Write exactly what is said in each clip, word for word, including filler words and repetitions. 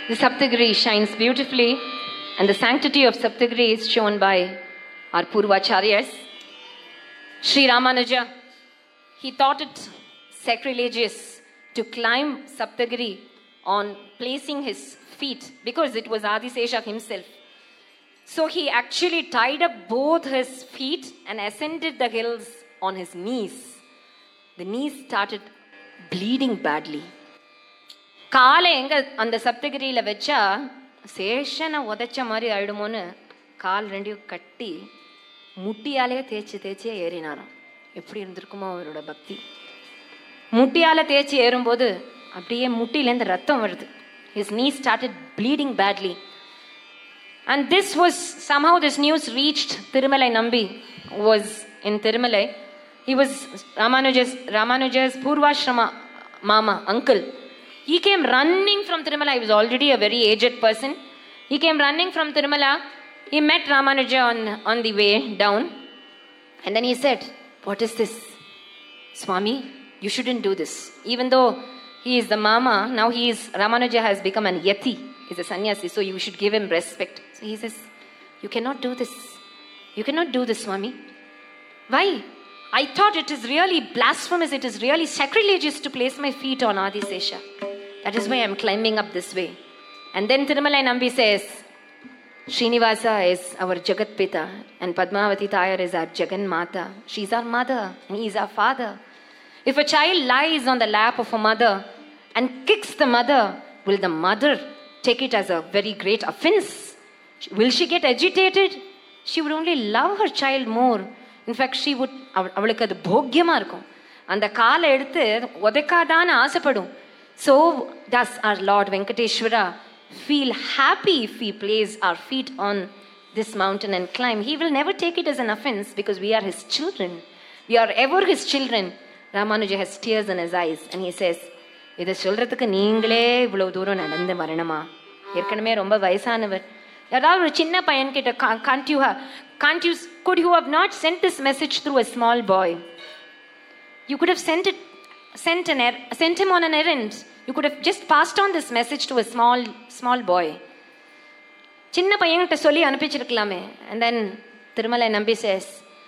The Saptagiri shines beautifully, and the sanctity of Saptagiri is shown by our Purvacharyas. Sri Ramanuja, he thought it sacrilegious to climb Saptagiri on placing his feet because it was Adisesha himself. So he actually tied up both his feet and ascended the hills on his knees. The knees started bleeding badly. காலை எங்க அந்த சப்தகிரியில வச்சா சேஷனை உதைச்ச மாதிரி ஆயிடுமோன்னு கால் ரெண்டையும் கட்டி முட்டியாலே தேய்ச்சி தேய்ச்சியே ஏறினாராம். எப்படி இருந்திருக்குமோ அவரோட பக்தி. முட்டியால தேய்ச்சி ஏறும்போது அப்படியே முட்டிலேருந்து ரத்தம் வருது. His knees started bleeding badly. And this was, somehow this news reached Thirumalai Nambi, who was in Thirumalai. He was Ramanuja's, Ramanuja's Purvashrama mama, uncle. He came running from Tirumala. He was already a very aged person. He came running from Tirumala. He met Ramanuja on, on the way down. And then he said, "What is this? Swami, you shouldn't do this." Even though he is the mama, now he is, Ramanuja has become an yati. He's a sannyasi, so you should give him respect. So he says, "You cannot do this. You cannot do this, Swami." Why? I thought it is really blasphemous. It is really sacrilegious to place my feet on Adisesha. That is why I am climbing up this way. And then Thirumalai Nambi says, Srinivasa is our Jagat Pita and Padmavati Tayar is our Jagan Mata. She is our mother and he is our father. If a child lies on the lap of a mother and kicks the mother, will the mother take it as a very great offense? Will she get agitated? She would only love her child more. In fact, she would, அவளுக்கு அது போக்கியமா இருக்கும். அந்த காலை எடுத்து உதைக்காதான்னு ஆசைப்படும். So does our Lord Venkateshwara feel happy if we place our feet on this mountain and climb. He will never take it as an offense because we are his children. We are ever his children. Ramanuja has tears in his eyes and he says, இதை சொல்றதுக்கு நீங்களே இவ்வளவு தூரம் நடந்து வரணுமா? ஏற்கனவே ரொம்ப வயசானவர். ஏதாவது ஒரு சின்ன பையன் கிட்ட can't you have, can't you, could you have not sent this message through a small boy? You could have sent it, sent an er, sent him on an errand. You could have just passed on this message to a small, small boy. சின்ன பையன்கிட்ட சொல்லி அனுப்பிச்சிருக்கலாமே. And then Thirumalai Nambi says,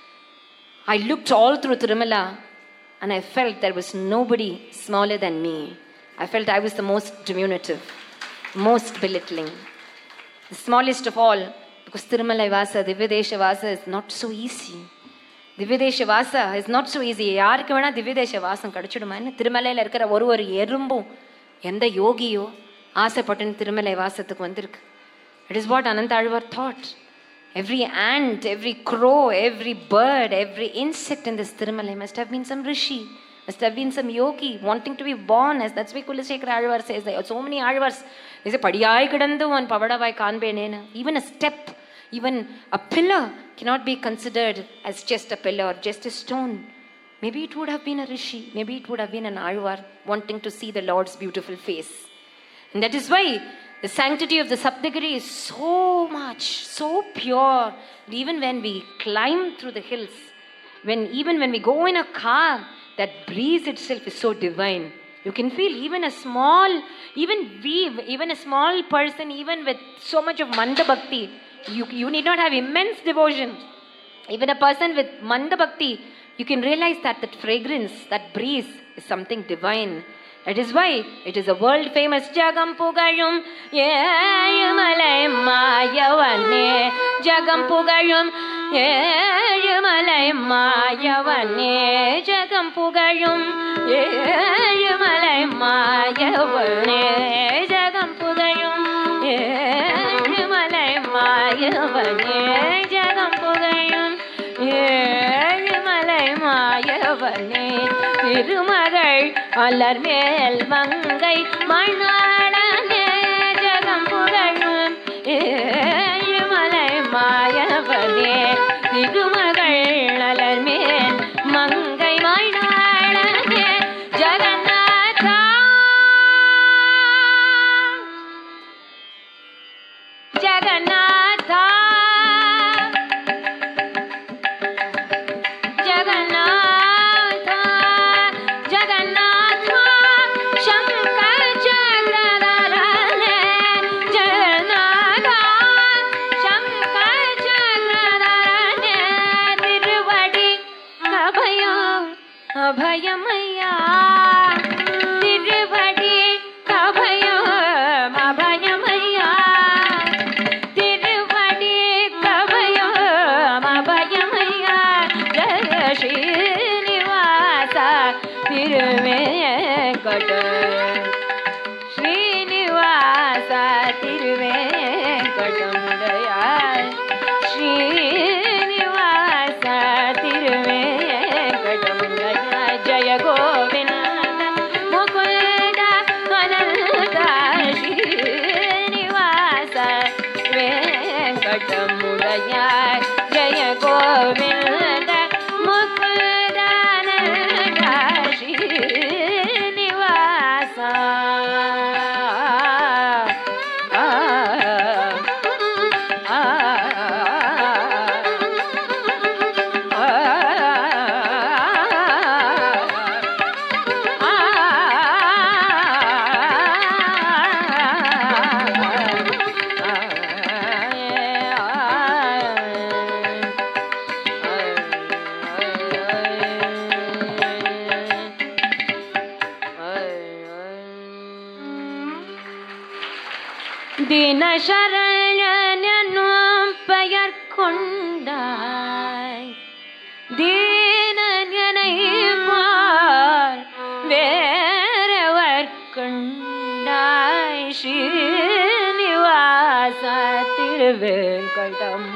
I looked all through Tirumala and I felt there was nobody smaller than me. I felt I was the most diminutive, most belittling, the smallest of all. Because Thirumalai Vasa, Divyadesha Vasa is not so easy. Divyadesha Vasa is not so easy. யாருக்கு வேணா Divyadesha Vasam கிடைச்சிடுமா? திருமலையில் இருக்கிற ஒரு ஒரு எறும்பும் எந்த யோகியோ ஆசைப்பட்டுன்னு திருமலை வாசத்துக்கு வந்திருக்கு. It is what Anantalvar thought. Every ant, every crow, every bird, every insect in this Thirumalai must have been some rishi, must have been some yogi wanting to be born. As that's why Kulasekara Alvar says, there are so many Alvars. They say, Padiyai kidandu and Pavadavai kanbenena. Even a step, even a pillar cannot be considered as just a pillar, just a stone. Maybe it would have been a rishi, maybe it would have been an Alvar wanting to see the Lord's beautiful face. And that is why the sanctity of the Saptagiri is so much, so pure. Even when we climb through the hills, when even when we go in a car, that breeze itself is so divine. You can feel even a small, even we, even a small person, even with so much of Manda Bhakti, you, you need not have immense devotion. Even a person with Manda Bhakti, you can realize that that fragrance, that breeze is something divine. That is why it is a world famous Jagam Pugayum Yeyamalai Mayavane Jagam Pugayum Yeyamalai Mayavane Jagam Pugayum Yeyamalai Mayavane Jagam Pugayum Yeyamalai Mayavane Jagam Pugayum Yeyamalai Mayavane Thirumagal Alar mel mangai manadane jagam pugalum Yeyamalai Mayavane Thirumagal alar mel mangai manadane Jagannatha Jagannatha Jagannatha Jagannatha Shankar Chakra அபயமையா திருவடி கபயம் அபயமையா திருவடி கபயம் அபயமையா ஜய ஸ்ரீனிவாச திருவேங்கட ஸ்ரீனிவாச திருவேங்கடமுடையா ஸ்ரீனிவாச திருவேங்கடமுடையா ஜய கோவிந்த முகுந்த அனந்த ஸ்ரீனிவாச வேங்கடமுடையா ஜய கோவிந்த முகுந்த அனந்த ஸ்ரீனிவாச தினசரண்யனும் பெயர் கொண்டாய் தீனனை பார் wherever கண்டாய் ஸ்ரீனிவாச திருவேங்கடம்